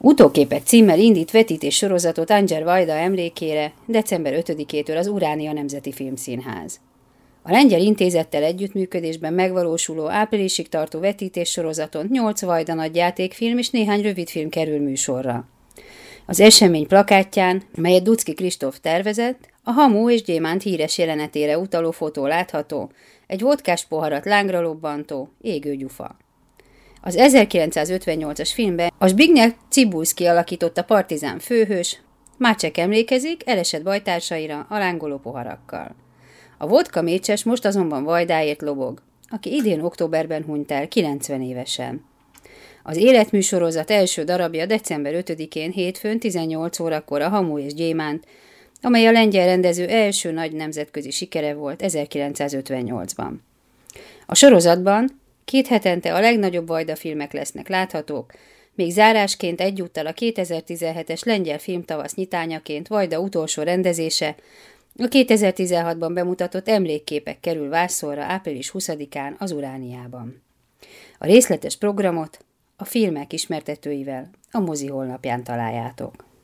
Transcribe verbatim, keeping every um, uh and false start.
Utóképek címmel indít vetítés sorozatot Anjar Vajda emlékére december ötödikétől az Uránia Nemzeti Filmszínház. A Lengyel Intézettel együttműködésben megvalósuló áprilisig tartó vetítés sorozaton nyolc Vajda nagyjátékfilm és néhány rövidfilm kerül műsorra. Az esemény plakátján, melyet Duczky Kristóf tervezett, a Hamu és Gyémánt híres jelenetére utaló fotó látható, egy vodkás poharat lángra lobbantó, égő gyufa. Az ezerkilencszázötvennyolcas filmben a Zbigniew Cibulszky alakította partizán főhős, Maciek emlékezik elesett bajtársaira a lángoló poharakkal. A vodka mécses most azonban Vajdáért lobog, aki idén októberben hunyt el kilencven évesen. Az életműsorozat első darabja december ötödikén hétfőn tizennyolc órakor a Hamu és Gyémánt, amely a lengyel rendező első nagy nemzetközi sikere volt ezerkilencszázötvennyolcban. A sorozatban két hetente a legnagyobb Vajda filmek lesznek láthatók, még zárásként egyúttal a kétezer-tizenhetes lengyel filmtavasz nyitányaként Vajda utolsó rendezése, a kétezer-tizenhatban bemutatott emlékképek kerül vászonra április huszadikán az Urániában. A részletes programot a filmek ismertetőivel a mozi honlapján találjátok.